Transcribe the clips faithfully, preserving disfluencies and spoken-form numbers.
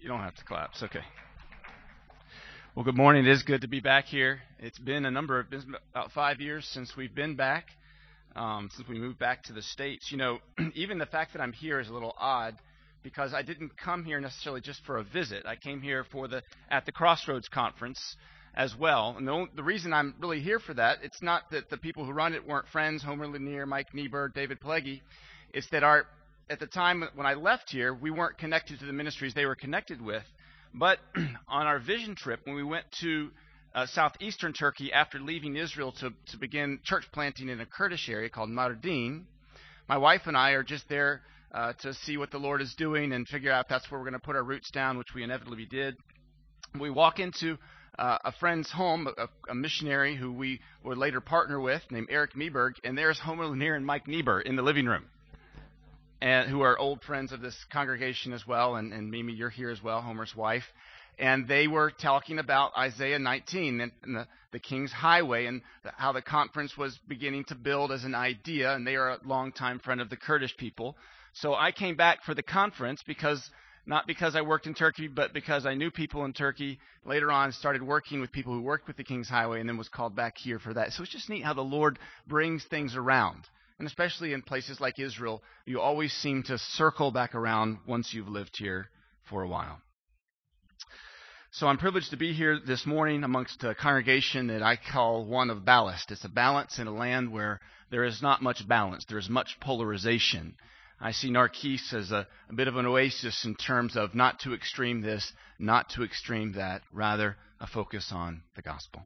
You don't have to clap. It's okay. Well, good morning. It is good to be back here. It's been a number of, it's been about five years since we've been back, um, since we moved back to the States. You know, even the fact that I'm here is a little odd because I didn't come here necessarily just for a visit. I came here for the at the Crossroads Conference as well. And the, only, the reason I'm really here for that, it's not that the people who run it weren't friends, Homer Lanier, Mike Niebuhr, David Pileggi. It's that our at the time when I left here, we weren't connected to the ministries they were connected with. But on our vision trip, when we went to uh, southeastern Turkey after leaving Israel to, to begin church planting in a Kurdish area called Mardin, my wife and I are just there uh, to see what the Lord is doing and figure out if that's where we're going to put our roots down, which we inevitably did. We walk into uh, a friend's home, a, a missionary who we would later partner with, named Eric Meberg, and there's Homer Lanier and Mike Niebuhr in the living room, and who are old friends of this congregation as well, and, and Mimi, you're here as well, Homer's wife. And they were talking about Isaiah nineteen and, and the, the King's Highway and the, how the conference was beginning to build as an idea, and they are a longtime friend of the Kurdish people. So I came back for the conference because, not because I worked in Turkey, but because I knew people in Turkey. Later on, started working with people who worked with the King's Highway and then was called back here for that. So it's just neat how the Lord brings things around. And especially in places like Israel, you always seem to circle back around once you've lived here for a while. So I'm privileged to be here this morning amongst a congregation that I call one of ballast. It's a balance in a land where there is not much balance. There is much polarization. I see Narkis as a, a bit of an oasis in terms of not too extreme this, not too extreme that, rather a focus on the gospel.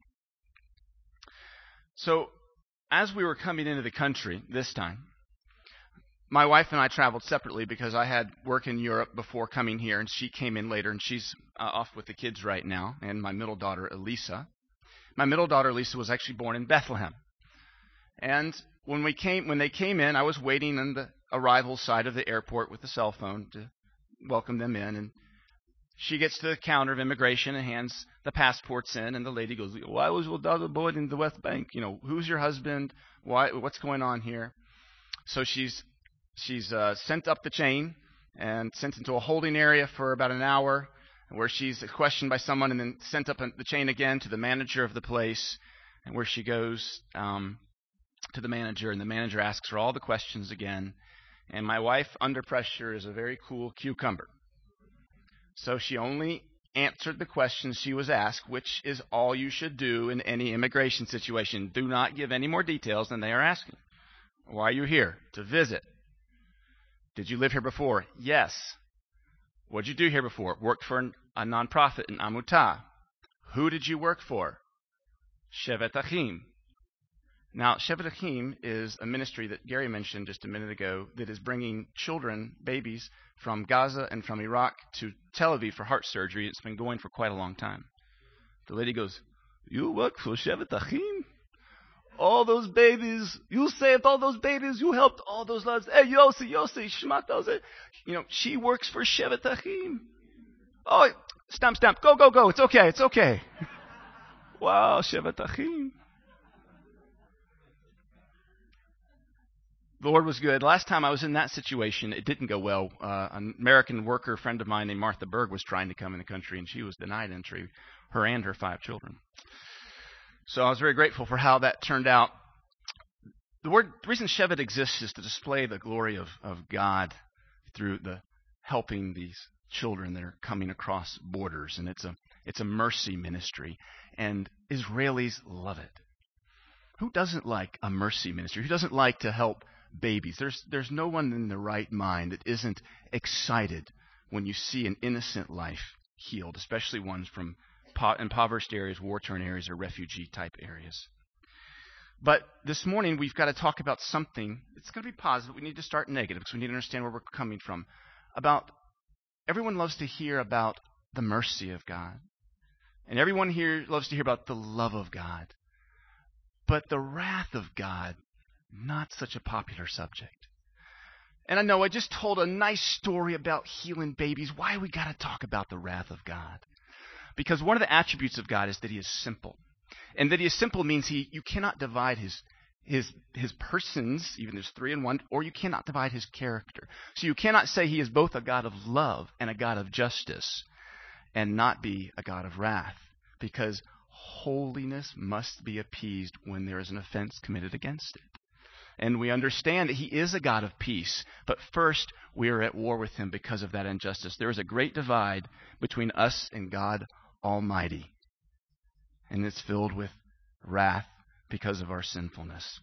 So as we were coming into the country this time, my wife and I traveled separately because I had work in Europe before coming here, and she came in later, and she's uh, off with the kids right now, and my middle daughter, Elisa. My middle daughter, Elisa, was actually born in Bethlehem. And when we came, when they came in, I was waiting on the arrival side of the airport with the cell phone to welcome them in, and she gets to the counter of immigration and hands the passports in, and the lady goes, "Why was your daughter born in the West Bank? You know, who's your husband? Why? What's going on here?" So she's she's uh, sent up the chain and sent into a holding area for about an hour, where she's questioned by someone, and then sent up the chain again to the manager of the place, and where she goes um, to the manager, and the manager asks her all the questions again. And my wife, under pressure, is a very cool cucumber. So she only answered the questions she was asked, which is all you should do in any immigration situation. Do not give any more details than they are asking. Why are you here? To visit. Did you live here before? Yes. What did you do here before? Worked for an, a nonprofit in Amutah. Who did you work for? Shevet Achim. Now, Shevet Achim is a ministry that Gary mentioned just a minute ago that is bringing children, babies, from Gaza and from Iraq to Tel Aviv for heart surgery. It's been going for quite a long time. The lady goes, "You work for Shevet Achim? All those babies, you saved all those babies, you helped all those lives. Hey, Yossi, Yossi, Shmata." You know, she works for Shevet Achim. Oh, stamp, stamp, go, go, go. It's okay, it's okay. Wow, Shevet Achim. The Lord was good. Last time I was in that situation, it didn't go well. Uh, an American worker friend of mine named Martha Berg was trying to come in the country, and she was denied entry, her and her five children. So I was very grateful for how that turned out. The word, the reason Shevet exists is to display the glory of, of God through the helping these children that are coming across borders, and it's a it's a mercy ministry, and Israelis love it. Who doesn't like a mercy ministry? Who doesn't like to help babies? There's there's no one in their right mind that isn't excited when you see an innocent life healed, especially ones from po- impoverished areas, war-torn areas, or refugee-type areas. But this morning, we've got to talk about something. It's going to be positive. We need to start negative because we need to understand where we're coming from. About everyone loves to hear about the mercy of God. And everyone here loves to hear about the love of God. But the wrath of God, not such a popular subject. And I know I just told a nice story about healing babies. Why we got to talk about the wrath of God? Because one of the attributes of God is that he is simple. And that he is simple means he you cannot divide his his his persons, even there's three in one, or you cannot divide his character. So you cannot say he is both a God of love and a God of justice. and not be a God of wrath, because holiness must be appeased when there is an offense committed against it. And we understand that he is a God of peace, but first we are at war with him because of that injustice. There is a great divide between us and God Almighty, and it's filled with wrath because of our sinfulness.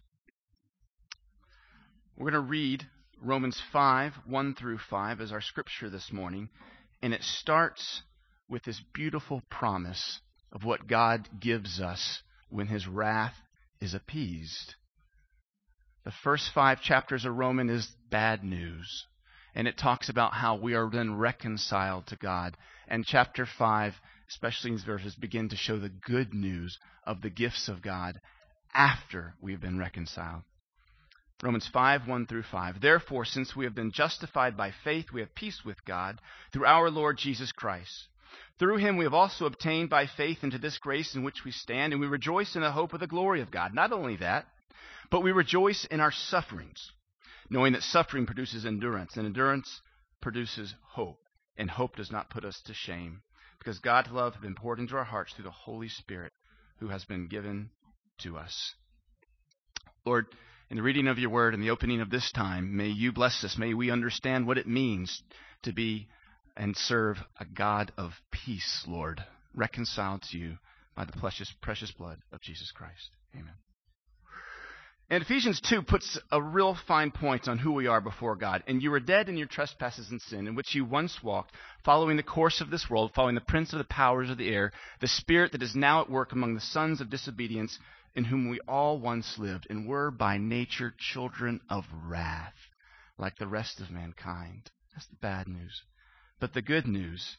We're going to read Romans five, one through five as our scripture this morning, and it starts with this beautiful promise of what God gives us when his wrath is appeased. The first five chapters of Romans is bad news, and it talks about how we are then reconciled to God. And chapter five, especially in these verses, begin to show the good news of the gifts of God after we've been reconciled. Romans five, one through five. Therefore, since we have been justified by faith, we have peace with God through our Lord Jesus Christ. Through him we have also obtained by faith into this grace in which we stand, and we rejoice in the hope of the glory of God. Not only that, but we rejoice in our sufferings, knowing that suffering produces endurance, and endurance produces hope. And hope does not put us to shame, because God's love has been poured into our hearts through the Holy Spirit who has been given to us. Lord, in the reading of your word and the opening of this time, may you bless us. May we understand what it means to be and serve a God of peace, Lord, reconciled to you by the precious, precious blood of Jesus Christ. Amen. And Ephesians two puts a real fine point on who we are before God. And you were dead in your trespasses and sin, in which you once walked, following the course of this world, following the prince of the powers of the air, the spirit that is now at work among the sons of disobedience, in whom we all once lived, and were by nature children of wrath, like the rest of mankind. That's the bad news. But the good news,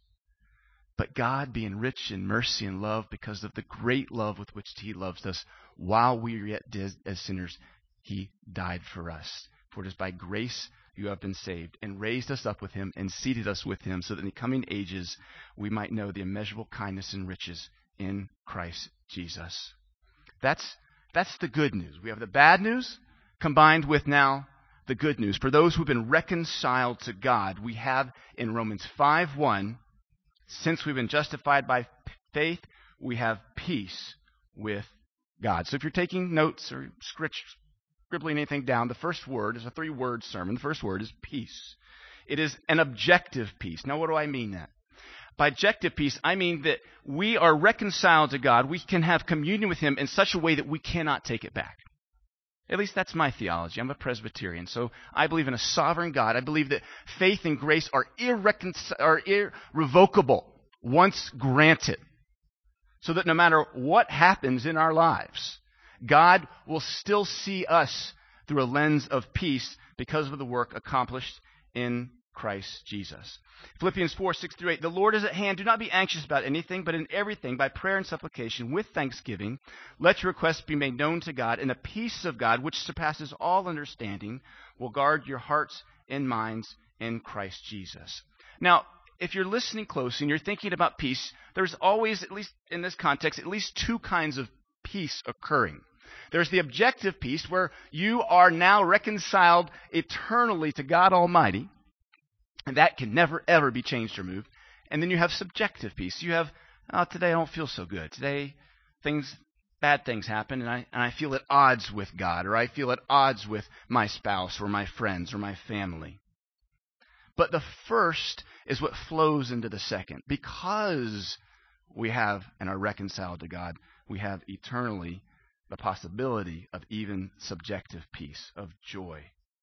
but God, being rich in mercy and love, because of the great love with which he loves us, while we were yet dead as sinners, he died for us. For it is by grace you have been saved, and raised us up with him, and seated us with him, so that in the coming ages we might know the immeasurable kindness and riches in Christ Jesus. That's, that's the good news. We have the bad news combined with now the good news. For those who've been reconciled to God, we have in Romans five one, since we've been justified by faith, we have peace with God. So if you're taking notes or scribbling anything down, the first word is a three-word sermon. The first word is peace. It is an objective peace. Now, what do I mean that? By objective peace, I mean that we are reconciled to God. We can have communion with him in such a way that we cannot take it back. At least that's my theology. I'm a Presbyterian, so I believe in a sovereign God. I believe that faith and grace are, irreconci- are irrevocable once granted, so that no matter what happens in our lives, God will still see us through a lens of peace because of the work accomplished in Christ Jesus. Philippians four, six through eight, the Lord is at hand. Do not be anxious about anything, but in everything, by prayer and supplication, with thanksgiving, let your requests be made known to God, and the peace of God, which surpasses all understanding, will guard your hearts and minds in Christ Jesus. Now, if you're listening close and you're thinking about peace, there's always, at least in this context, at least two kinds of peace occurring. There's the objective peace, where you are now reconciled eternally to God Almighty, and that can never, ever be changed or moved. And then you have subjective peace. You have, oh, today I don't feel so good. Today, things, bad things happen, and I, and I feel at odds with God, or I feel at odds with my spouse, or my friends, or my family. But the first is what flows into the second. Because we have and are reconciled to God, we have eternally the possibility of even subjective peace, of joy.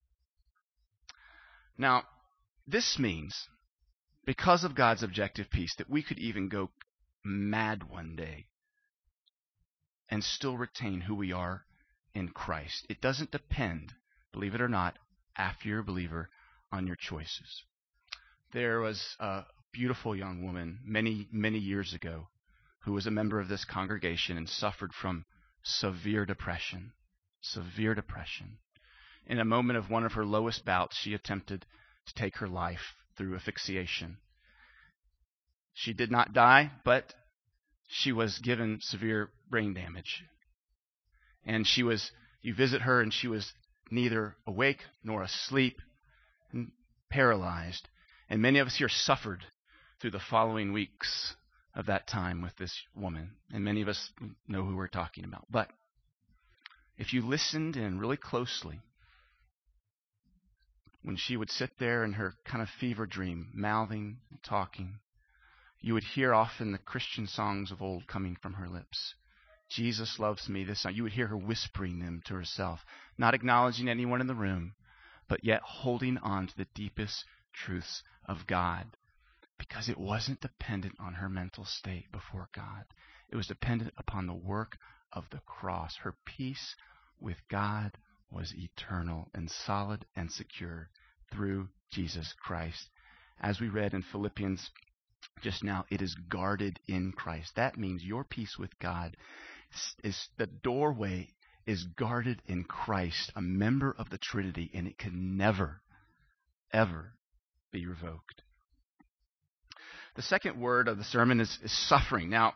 Now, this means, because of God's objective peace, that we could even go mad one day and still retain who we are in Christ. It doesn't depend, believe it or not, after you're a believer, on your choices. There was a beautiful young woman many, many years ago who was a member of this congregation and suffered from severe depression. Severe depression. In a moment of one of her lowest bouts, she attempted to take her life through asphyxiation. She did not die, but she was given severe brain damage. And she was, you visit her and she was neither awake nor asleep and paralyzed. And many of us here suffered through the following weeks of that time with this woman. And many of us know who we're talking about. But if you listened in really closely, when she would sit there in her kind of fever dream, mouthing and talking, you would hear often the Christian songs of old coming from her lips. Jesus loves me, this song. You would hear her whispering them to herself, not acknowledging anyone in the room, but yet holding on to the deepest truths of God, because it wasn't dependent on her mental state before God. It was dependent upon the work of the cross. Her peace with God was eternal and solid and secure through Jesus Christ. As we read in Philippians just now, it is guarded in Christ. That means your peace with God is the doorway is guarded in Christ, a member of the Trinity, and it can never, ever be revoked. The second word of the sermon is, is suffering. Now,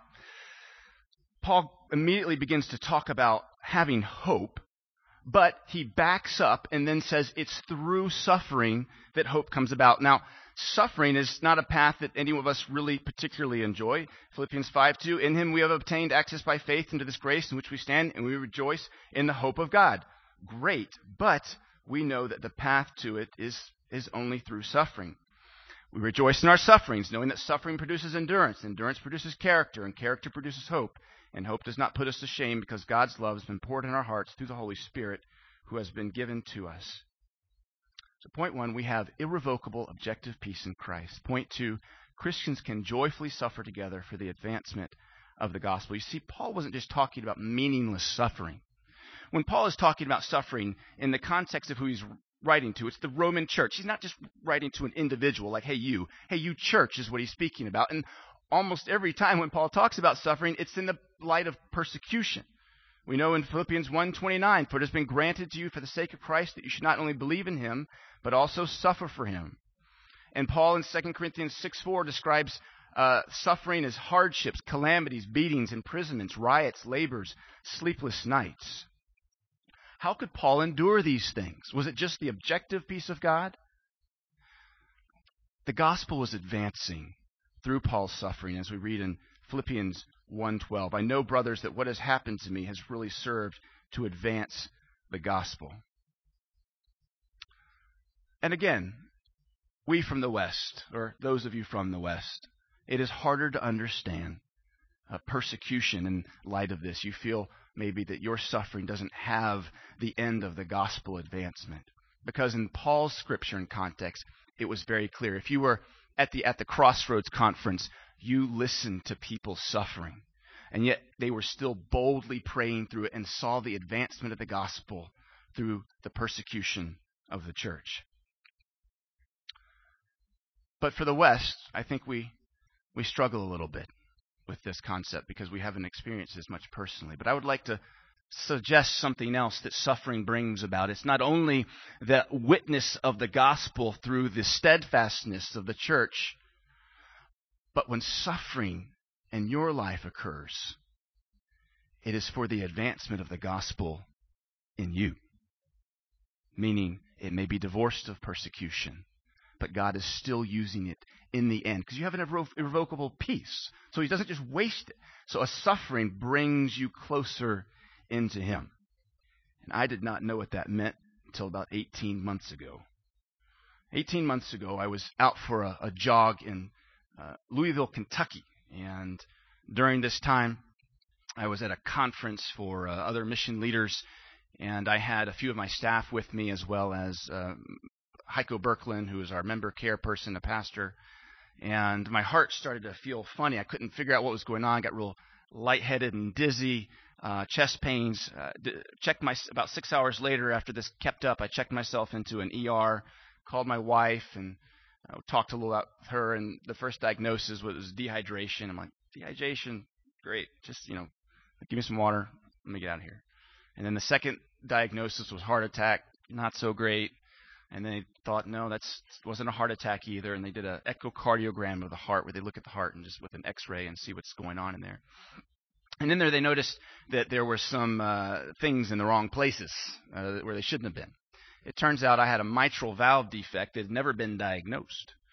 Paul immediately begins to talk about having hope, but he backs up and then says it's through suffering that hope comes about. Now, suffering is not a path that any of us really particularly enjoy. Philippians five two, in him we have obtained access by faith into this grace in which we stand, and we rejoice in the hope of God. Great, but we know that the path to it is, is only through suffering. We rejoice in our sufferings, knowing that suffering produces endurance, endurance produces character, and character produces hope. And hope does not put us to shame, because God's love has been poured in our hearts through the Holy Spirit who has been given to us. So point one, we have irrevocable objective peace in Christ. Point two, Christians can joyfully suffer together for the advancement of the gospel. You see, Paul wasn't just talking about meaningless suffering. When Paul is talking about suffering in the context of who he's writing to, it's the Roman church. He's not just writing to an individual like, hey, you. Hey, you church is what he's speaking about. And almost every time when Paul talks about suffering, it's in the light of persecution. We know in Philippians one twenty-nine, for it has been granted to you for the sake of Christ that you should not only believe in him, but also suffer for him. And Paul in Second Corinthians six four describes uh, suffering as hardships, calamities, beatings, imprisonments, riots, labors, sleepless nights. How could Paul endure these things? Was it just the objective peace of God? The gospel was advancing through Paul's suffering, as we read in Philippians one twelve. I know, brothers, that what has happened to me has really served to advance the gospel. And again, we from the West, or those of you from the West, it is harder to understand uh, persecution in light of this. You feel maybe that your suffering doesn't have the end of the gospel advancement. Because in Paul's scripture and context, it was very clear. If you were at the at the Crossroads conference, you listened to people suffering. And yet they were still boldly praying through it and saw the advancement of the gospel through the persecution of the church. But for the West, I think we we struggle a little bit with this concept because we haven't experienced as much personally. But I would like to suggest something else that suffering brings about. It's not only the witness of the gospel through the steadfastness of the church, but when suffering in your life occurs, it is for the advancement of the gospel in you. Meaning, it may be divorced of persecution, but God is still using it in the end, because you have an irre- irrevocable peace. So he doesn't just waste it. So a suffering brings you closer into him. And I did not know what that meant until about eighteen months ago. eighteen months ago, I was out for a, a jog in uh, Louisville, Kentucky. And during this time, I was at a conference for uh, other mission leaders, and I had a few of my staff with me, as well as uh, Heiko Berklin, who is our member care person, a pastor. And my heart started to feel funny. I couldn't figure out what was going on. I got real lightheaded and dizzy, uh, chest pains. Uh, d- checked my about six hours later, after this kept up, I checked myself into an E R, called my wife, and uh, talked a little about her. And the first diagnosis was dehydration. I'm like, dehydration, great. Just, you know, give me some water. Let me get out of here. And then the second diagnosis was heart attack. Not so great. And then they thought, no, that wasn't a heart attack either. And they did an echocardiogram of the heart, where they look at the heart and just with an X-ray and see what's going on in there. And in there they noticed that there were some uh, things in the wrong places uh, where they shouldn't have been. It turns out I had a mitral valve defect that had never been diagnosed.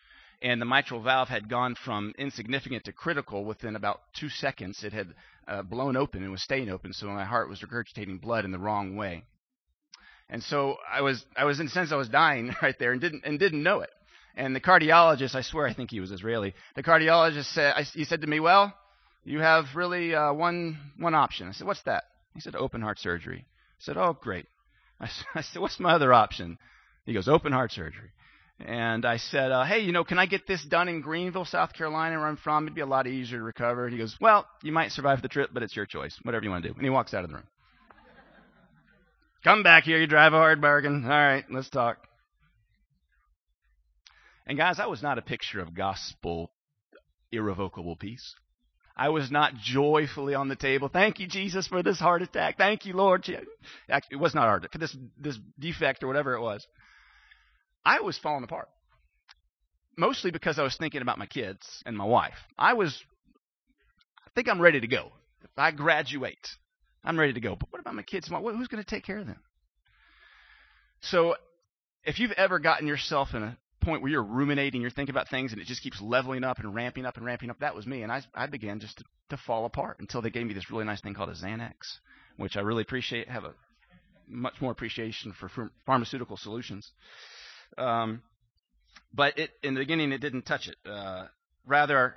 and the mitral valve had gone from insignificant to critical within about two seconds. It had uh, blown open and was staying open, so my heart was regurgitating blood in the wrong way. And so I was, I was in a sense, I was dying right there and didn't and didn't know it. And the cardiologist, I swear, I think he was Israeli. The cardiologist said, I, he said to me, "Well, you have really uh, one one option." I said, "What's that?" He said, "Open heart surgery." I said, "Oh, great." I, I said, "What's my other option?" He goes, "Open heart surgery." And I said, uh, "Hey, you know, can I get this done in Greenville, South Carolina, where I'm from? It'd be a lot easier to recover." And he goes, "Well, you might survive the trip, but it's your choice. Whatever you want to do." And he walks out of the room. "Come back here. You drive a hard bargain. All right, let's talk." And guys, I was not a picture of gospel irrevocable peace. I was not joyfully on the table. "Thank you, Jesus, for this heart attack. Thank you, Lord." Actually, it was not heart attack. This, this defect or whatever it was. I was falling apart. Mostly because I was thinking about my kids and my wife. I was, I think I'm ready to go. If I graduate, I'm ready to go. But what about my kids? Who's going to take care of them? So if you've ever gotten yourself in a point where you're ruminating, you're thinking about things, and it just keeps leveling up and ramping up and ramping up, that was me. And I, I began just to, to fall apart until they gave me this really nice thing called a Xanax, which I really appreciate, have a much more appreciation for pharmaceutical solutions. Um, but it, in the beginning, it didn't touch it. Uh, rather,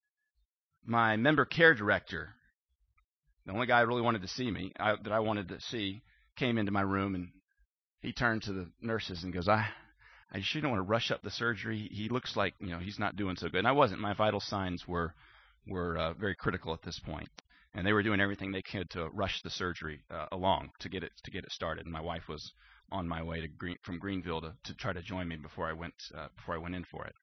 my member care director, the only guy I really wanted to see me, I, that I wanted to see, came into my room, and he turned to the nurses and goes, I, I sure don't want to rush up the surgery. He looks like, you know, he's not doing so good. And I wasn't. My vital signs were, were uh, very critical at this point. And they were doing everything they could to rush the surgery uh, along to get it to get it started. And my wife was on my way to Green, from Greenville to, to try to join me before I went uh, before I went in for it.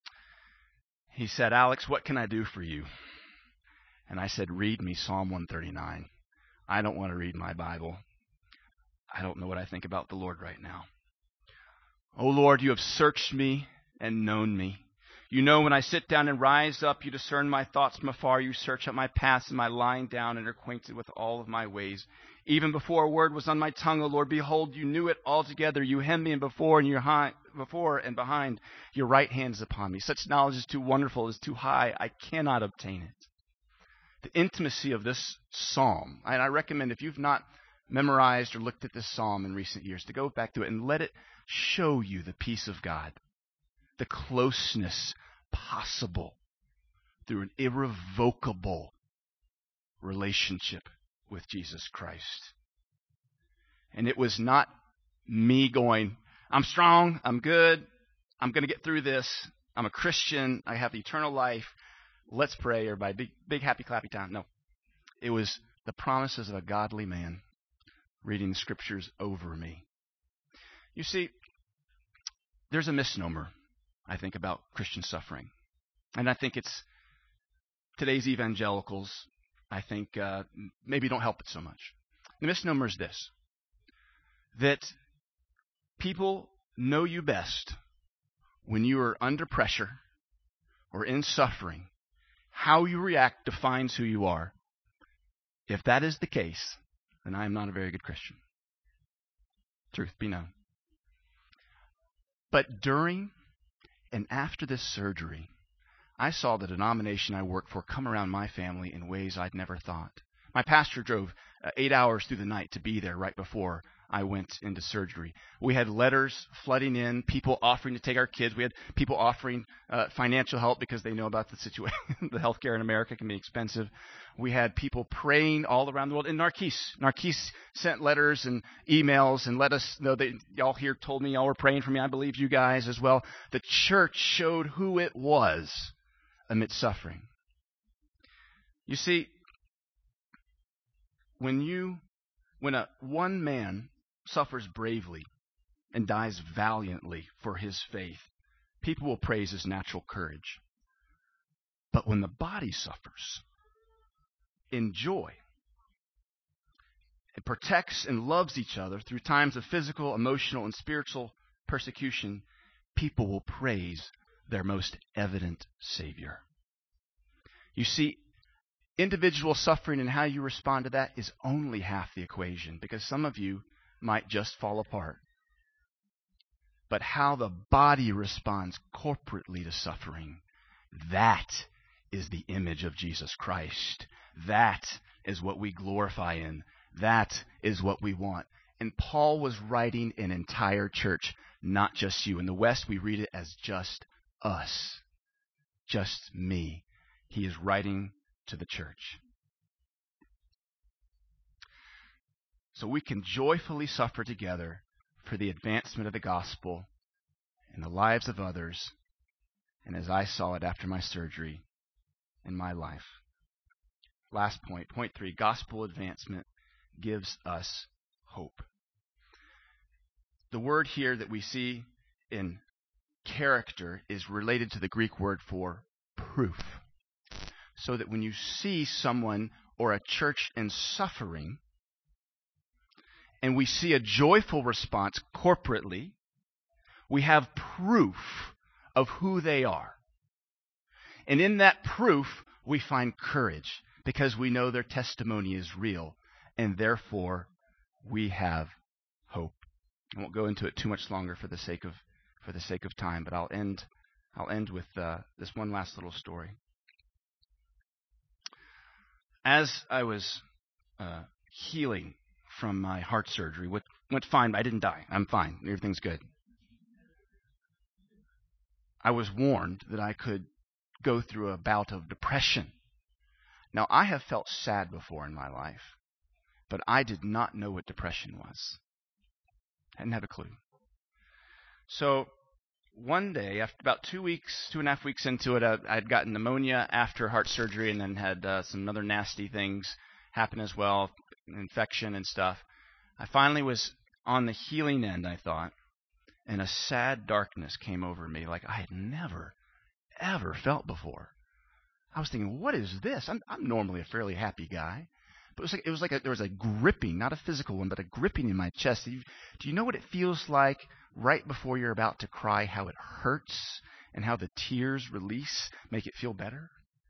He said, "Alex, what can I do for you?" And I said, "Read me Psalm one thirty-nine. I don't want to read my Bible. I don't know what I think about the Lord right now. Oh Lord, you have searched me and known me. You know when I sit down and rise up, you discern my thoughts from afar. You search out my paths and my lying down and are acquainted with all of my ways. Even before a word was on my tongue, O Lord, behold, you knew it altogether. You hem me in before and your high, before and behind. Your right hand is upon me. Such knowledge is too wonderful, is too high. I cannot obtain it." The intimacy of this psalm, and I recommend if you've not memorized or looked at this psalm in recent years, to go back to it and let it show you the peace of God, the closeness possible through an irrevocable relationship with Jesus Christ. And it was not me going, "I'm strong, I'm good, I'm going to get through this, I'm a Christian, I have eternal life, let's pray," or by big, big happy clappy time. No. It was the promises of a godly man reading the scriptures over me. You see, there's a misnomer, I think, about Christian suffering. And I think it's today's evangelicals, I think, uh, maybe don't help it so much. The misnomer is this, that people know you best when you are under pressure or in suffering. How you react defines who you are. If that is the case, then I am not a very good Christian. Truth be known. But during and after this surgery, I saw the denomination I work for come around my family in ways I'd never thought. My pastor drove uh, eight hours through the night to be there right before I went into surgery. We had letters flooding in, people offering to take our kids. We had people offering uh, financial help because they know about the situation. The healthcare in America can be expensive. We had people praying all around the world. And Narcisse, Narcisse sent letters and emails and let us know that y'all here told me y'all were praying for me. I believe you guys as well. The church showed who it was amidst suffering. You see, when you, when a one man suffers bravely and dies valiantly for his faith, people will praise his natural courage. But when the body suffers in joy, it protects and loves each other through times of physical, emotional, and spiritual persecution, people will praise their most evident Savior. You see, individual suffering and how you respond to that is only half the equation, because some of you might just fall apart. but how the body responds corporately to suffering. That is the image of Jesus Christ. That is what we glorify in. That is what we want. And Paul was writing an entire church, not just you. In the West, we read it as just us, just me. He is writing to the church. So we can joyfully suffer together for the advancement of the gospel in the lives of others, and as I saw it after my surgery in my life. Last point, point three, gospel advancement gives us hope. The word here that we see in character is related to the Greek word for proof. So that when you see someone or a church in suffering, and we see a joyful response corporately, we have proof of who they are. And in that proof, we find courage because we know their testimony is real, and therefore we have hope. I won't go into it too much longer for the sake of for the sake of time, but I'll end I'll end with uh, this one last little story. As I was uh, healing from my heart surgery, went, went fine. I didn't die. I'm fine. Everything's good. I was warned that I could go through a bout of depression. Now, I have felt sad before in my life, but I did not know what depression was. I didn't have a clue. So one day, after about two weeks, two and a half weeks into it, I had gotten pneumonia after heart surgery and then had uh, some other nasty things happen as well, infection and stuff. I finally was on the healing end, I thought, and a sad darkness came over me like I had never, ever felt before. I was thinking, what is this? I'm, I'm normally a fairly happy guy. But it was like, it was like a, there was a gripping, not a physical one, but a gripping in my chest. Do you, do you know what it feels like right before you're about to cry, how it hurts and how the tears release make it feel better?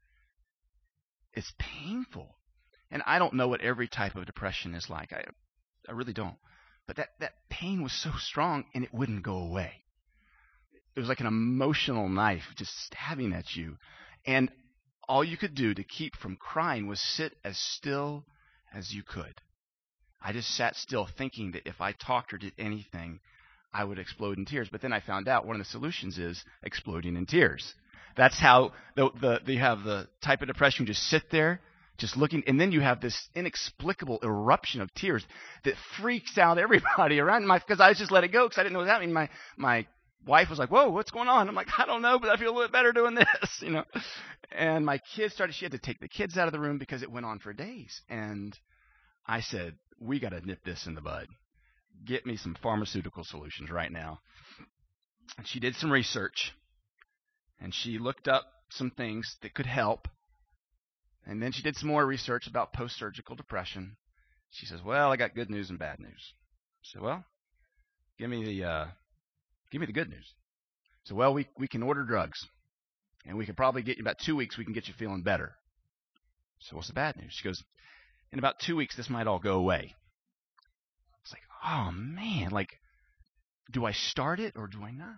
It's painful. And I don't know what every type of depression is like. I, I really don't. But that, that pain was so strong and it wouldn't go away. It was like an emotional knife just stabbing at you. And all you could do to keep from crying was sit as still as you could. I just sat still thinking that if I talked or did anything, I would explode in tears. But then I found out one of the solutions is exploding in tears. That's how the, the, the, you have the type of depression. You just sit there, just looking, and then you have this inexplicable eruption of tears that freaks out everybody around me because I just let it go because I didn't know what was happening. My, my wife was like, whoa, what's going on? I'm like, I don't know, but I feel a little bit better doing this, you know. And my kids started, she had to take the kids out of the room because it went on for days. And I said, we got to nip this in the bud. Get me some pharmaceutical solutions right now. And she did some research. And she looked up some things that could help. And then she did some more research about post-surgical depression. She says, well, I got good news and bad news. I said, well, give me the uh, give me the good news. So, well, we, we can order drugs. And we could probably get you about two weeks, we can get you feeling better. So what's the bad news? She goes, in about two weeks, this might all go away. It's like, oh, man, like, do I start it or do I not?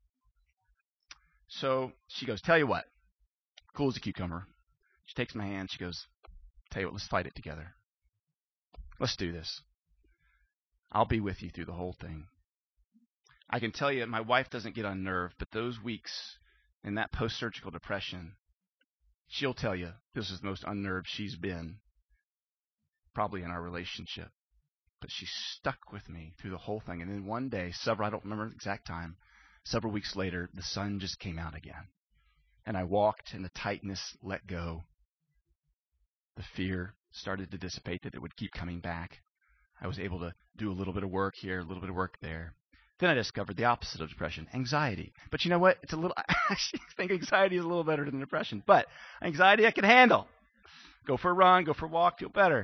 So she goes, tell you what, cool as a cucumber. She takes my hand. She goes, tell you what, let's fight it together. Let's do this. I'll be with you through the whole thing. I can tell you, my wife doesn't get unnerved, but those weeks in that post-surgical depression, she'll tell you this is the most unnerved she's been probably in our relationship. But she stuck with me through the whole thing. And then one day, several, I don't remember the exact time, several weeks later, the sun just came out again. And I walked and the tightness let go. The fear started to dissipate that it would keep coming back. I was able to do a little bit of work here, a little bit of work there. Then I discovered the opposite of depression, anxiety. But you know what? It's a little, I actually think anxiety is a little better than depression. But anxiety I can handle. Go for a run, go for a walk, feel better.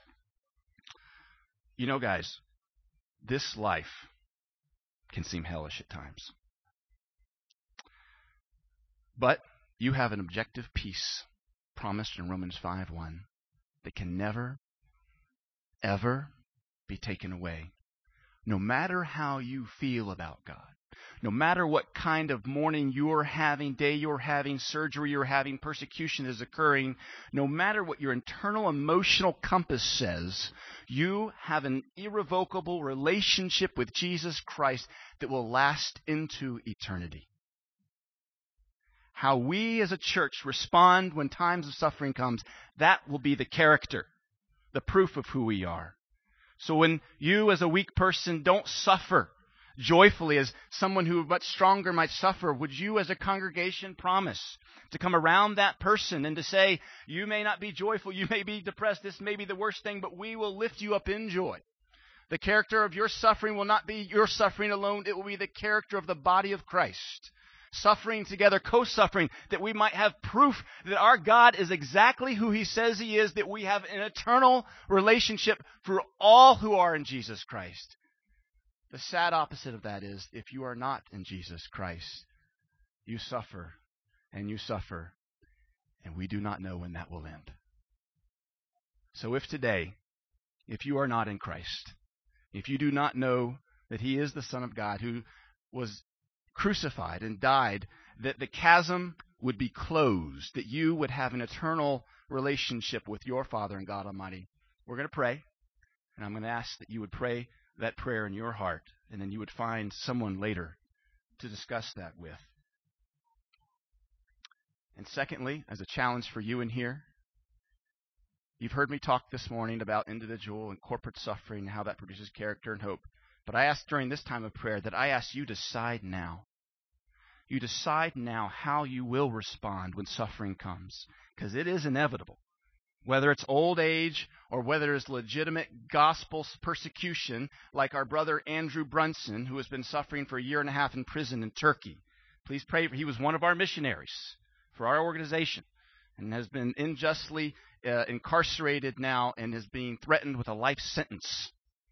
You know, guys, this life can seem hellish at times. But you have an objective peace promised in Romans five one that can never, ever be taken away. No matter how you feel about God, No matter what kind of mourning you're having, day you're having, surgery you're having, persecution is occurring, no matter what your internal emotional compass says, you have an irrevocable relationship with Jesus Christ that will last into eternity. How we as a church respond when times of suffering comes, that will be the character, the proof of who we are. So when you as a weak person don't suffer joyfully as someone who much stronger might suffer, would you as a congregation promise to come around that person and to say, you may not be joyful, you may be depressed, this may be the worst thing, but we will lift you up in joy. The character of your suffering will not be your suffering alone, it will be the character of the body of Christ. Suffering together, co-suffering, that we might have proof that our God is exactly who He says He is, that we have an eternal relationship for all who are in Jesus Christ. The sad opposite of that is, if you are not in Jesus Christ, you suffer and you suffer, and we do not know when that will end. So if today, if you are not in Christ, if you do not know that He is the Son of God who was crucified and died, that the chasm would be closed, that you would have an eternal relationship with your Father and God Almighty, we're going to pray, and I'm going to ask that you would pray that prayer in your heart, and then you would find someone later to discuss that with. And secondly, as a challenge for you in here, you've heard me talk this morning about individual and corporate suffering and how that produces character and hope. But I ask during this time of prayer that I ask you to decide now. You decide now how you will respond when suffering comes, because it is inevitable. Whether it's old age or whether it's legitimate gospel persecution, like our brother Andrew Brunson, who has been suffering for a year and a half in prison in Turkey. Please pray for, he was one of our missionaries for our organization and has been unjustly uh, incarcerated now and is being threatened with a life sentence.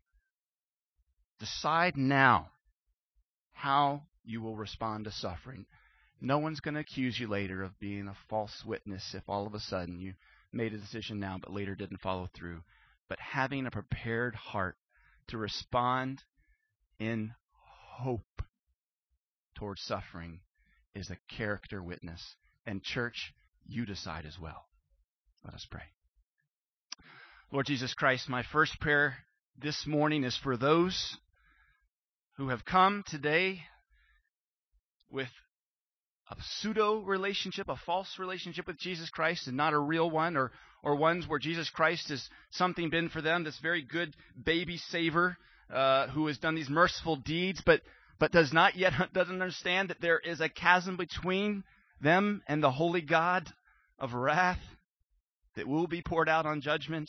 Decide now how you will respond to suffering. No one's going to accuse you later of being a false witness if all of a sudden you made a decision now but later didn't follow through. But having a prepared heart to respond in hope towards suffering is a character witness. And church, you decide as well. Let us pray. Lord Jesus Christ, my first prayer this morning is for those who have come today with a pseudo relationship, a false relationship with Jesus Christ and not a real one, or or ones where Jesus Christ is something been for them, this very good baby saver uh, who has done these merciful deeds, but but does not yet doesn't understand that there is a chasm between them and the holy God of wrath that will be poured out on judgment.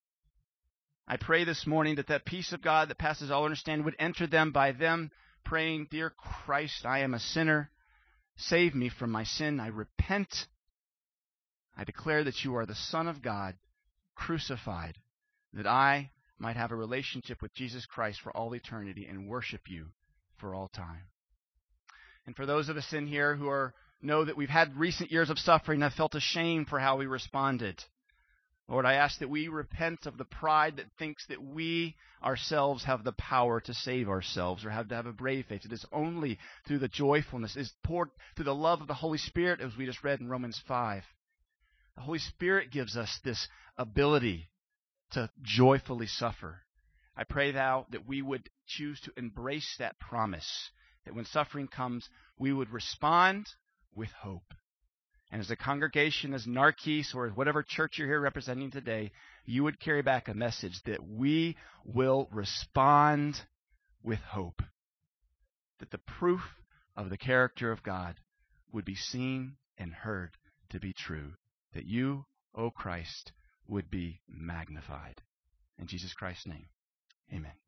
I pray this morning that that peace of God that passes all understanding would enter them by them praying, Dear Christ, I am a sinner. Save me from my sin. I repent. I declare that you are the Son of God, crucified, that I might have a relationship with Jesus Christ for all eternity and worship you for all time. And for those of us in here who are know that we've had recent years of suffering, I've felt ashamed for how we responded. Lord, I ask that we repent of the pride that thinks that we ourselves have the power to save ourselves or have to have a brave faith. It is only through the joyfulness, it is poured through the love of the Holy Spirit, as we just read in Romans five. The Holy Spirit gives us this ability to joyfully suffer. I pray thou that we would choose to embrace that promise, that when suffering comes, we would respond with hope. And as a congregation, as Narkis, or whatever church you're here representing today, you would carry back a message that we will respond with hope. That the proof of the character of God would be seen and heard to be true. That you, O Christ, would be magnified. In Jesus Christ's name, amen.